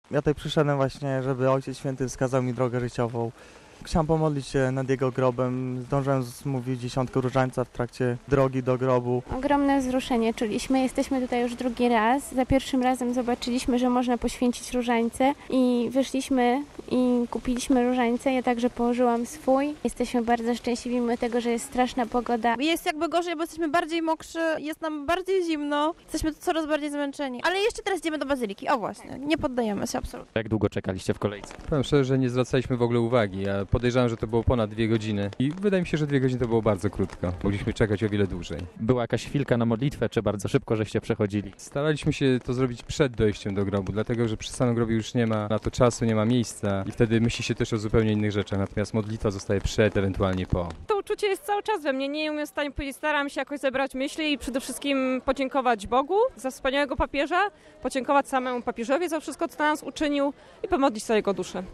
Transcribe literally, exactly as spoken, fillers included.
Ja tutaj przyszedłem właśnie, żeby Ojciec Święty wskazał mi drogę życiową. Chciałem pomodlić się nad jego grobem. Zdążyłem zmówić dziesiątkę różańca w trakcie drogi do grobu. Ogromne wzruszenie czuliśmy. Jesteśmy tutaj już drugi raz. Za pierwszym razem zobaczyliśmy, że można poświęcić różańce i wyszliśmy i kupiliśmy różańce. Ja także położyłam swój. Jesteśmy bardzo szczęśliwi mimo tego, że jest straszna pogoda. Jest jakby gorzej, bo jesteśmy bardziej mokrzy, jest nam bardziej zimno, jesteśmy coraz bardziej zmęczeni. Ale jeszcze teraz idziemy do bazyliki. O właśnie, nie poddajemy się absolutnie. Jak długo czekaliście w kolejce? Powiem szczerze, że nie zwracaliśmy w ogóle uwagi. Ja podejrzewam, że to było ponad dwie godziny i wydaje mi się, że dwie godziny to było bardzo krótko. Mogliśmy czekać o wiele dłużej. Była jakaś chwilka na modlitwę, czy bardzo szybko żeście przechodzili? Staraliśmy się to zrobić przed dojściem do grobu, dlatego że przy samym grobie już nie ma na to czasu, nie ma miejsca i wtedy myśli się też o zupełnie innych rzeczach, natomiast modlitwa zostaje przed, ewentualnie po. To uczucie jest cały czas we mnie, nie umiem w stanie powiedzieć, staram się jakoś zebrać myśli i przede wszystkim podziękować Bogu za wspaniałego papieża, podziękować samemu papieżowi za wszystko, co nas uczynił i pomodlić za jego duszę.